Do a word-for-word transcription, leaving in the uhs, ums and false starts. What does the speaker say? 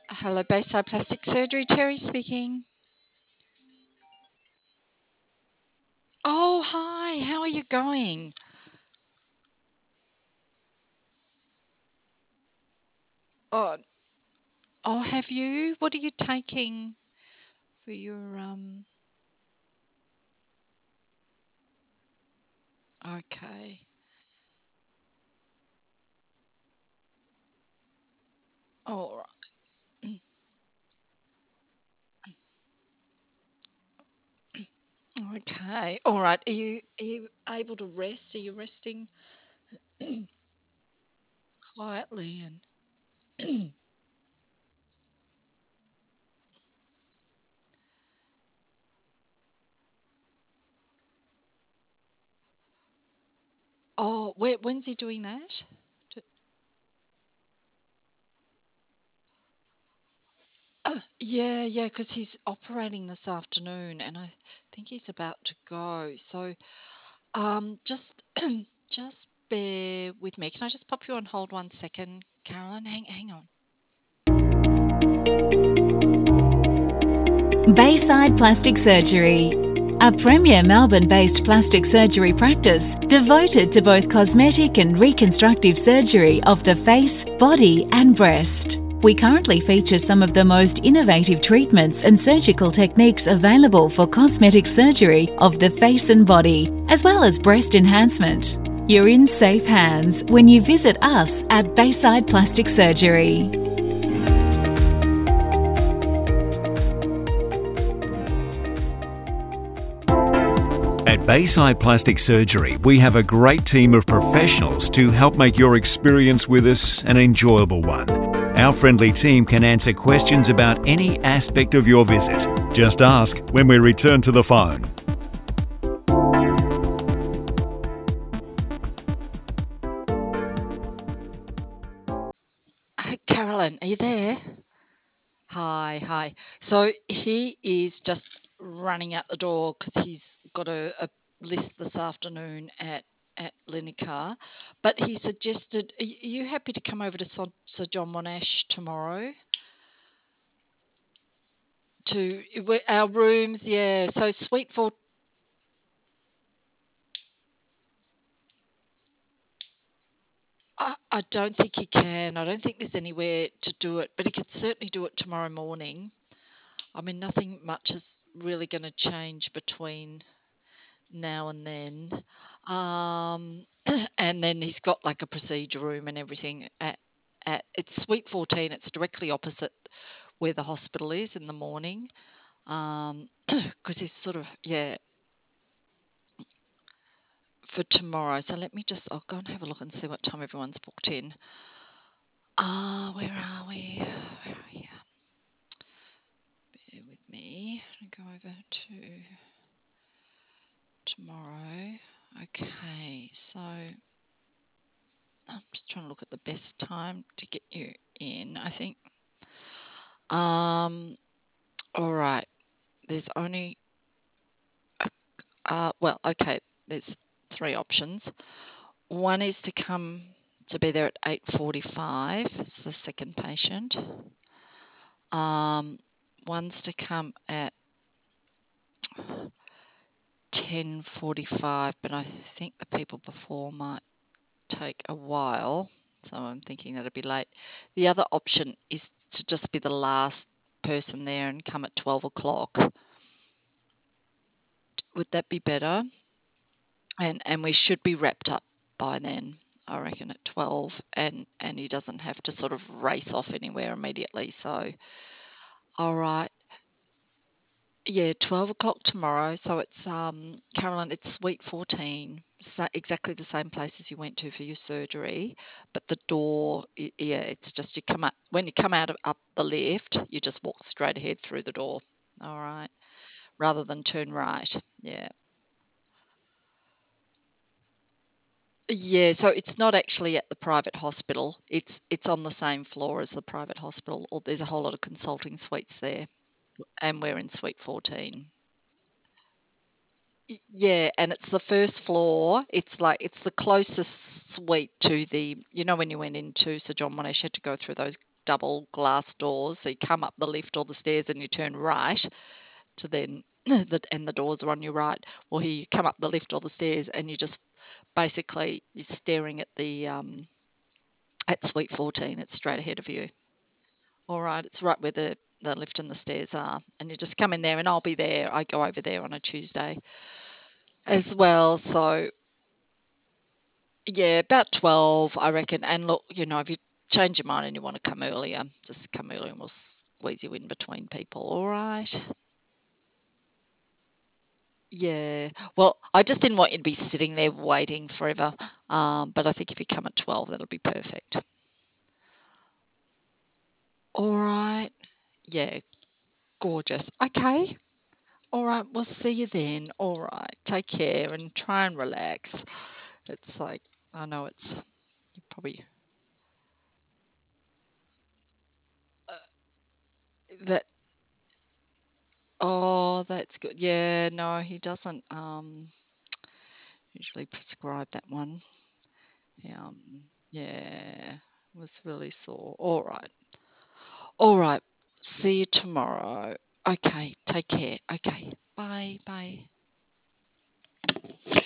Hello, Bayside Plastic Surgery. Terry speaking. Oh, hi. How are you going? Oh, oh, have you? What are you taking for your um? Okay. Oh, okay. All right. Are you are you able to rest? Are you resting quietly and? Oh, where, when's he doing that? D- Yeah, yeah, because he's operating this afternoon, and I think he's about to go. So, Um, just just bear with me. Can I just pop you on hold one second, Carolyn? Hang hang on. Bayside Plastic Surgery, a premier Melbourne-based plastic surgery practice devoted to both cosmetic and reconstructive surgery of the face, body and breast. We currently feature some of the most innovative treatments and surgical techniques available for cosmetic surgery of the face and body, as well as breast enhancement. You're in safe hands when you visit us at Bayside Plastic Surgery. At Bayside Plastic Surgery, we have a great team of professionals to help make your experience with us an enjoyable one. Our friendly team can answer questions about any aspect of your visit. Just ask when we return to the phone. Hey, Carolyn, are you there? Hi, hi. So he is just running out the door because he's got a, a list this afternoon at at Lineker, but he suggested, are y- are you happy to come over to Sir, Sir John Monash tomorrow to we- our rooms? Yeah, so Suite four. I, I don't think he can. I don't think there's anywhere to do it, but he could certainly do it tomorrow morning. I mean, nothing much is really going to change between now and then. Um, and then he's got like a procedure room and everything at, at it's Suite fourteen. It's directly opposite where the hospital is in the morning. Um, because he's sort of, yeah, for tomorrow. So let me just, I'll go and have a look and see what time everyone's booked in. Ah, where are we? Where are we? Bear with me. I'll go over to tomorrow. Okay, so I'm just trying to look at the best time to get you in, I think. Um, all right. There's only, uh, well, okay, there's three options. One is to come to be there at eight forty-five. It's the second patient. Um, one's to come at ten forty-five, but I think the people before might take a while, so I'm thinking that'd be late. The other option is to just be the last person there and come at twelve o'clock. Would that be better? And and we should be wrapped up by then, I reckon, at twelve, and and he doesn't have to sort of race off anywhere immediately. So, all right. Yeah, twelve o'clock tomorrow. So it's, um, Carolyn, it's Suite fourteen, sa exactly the same place as you went to for your surgery. But the door, y- yeah, it's just you come up, when you come out of up the lift, you just walk straight ahead through the door. All right. Rather than turn right. Yeah. Yeah, so it's not actually at the private hospital. It's it's on the same floor as the private hospital, or there's a whole lot of consulting suites there, and we're in Suite fourteen. Y- Yeah, and it's the first floor. It's like it's the closest suite to the, you know, when you went into Sir John Monash, you had to go through those. double glass doors. So you come up the lift or the stairs and you turn right to then, the, and the doors are on your right. Well, here you come up the lift or the stairs and you just basically you're staring at the um, at Suite fourteen. It's straight ahead of you. All right, it's right where the the lift and the stairs are, and you just come in there, and I'll be there. I go over there on a Tuesday as well. So yeah, about twelve, I reckon. And look, you know, if you change your mind and you want to come earlier, just come earlier and we'll squeeze you in between people. All right. Yeah. Well, I just didn't want you to be sitting there waiting forever. Um, but I think if you come at twelve, that'll be perfect. All right. Yeah. Gorgeous. Okay. All right. We'll see you then. All right. Take care and try and relax. It's like, I know it's you probably that. Oh, that's good. Yeah. No, he doesn't um, usually prescribe that one. Yeah. Um, yeah. Was really sore. All right. All right. See you tomorrow. Okay. Take care. Okay. Bye. Bye.